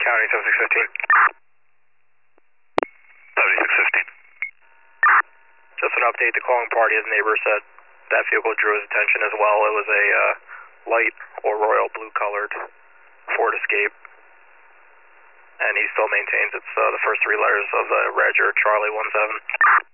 County 7615. 7615. Just an update, the calling party, as neighbor said, that vehicle drew his attention as well. It was a light or royal blue colored Ford Escape. And he still maintains it's the first three letters of the Roger Charlie 17.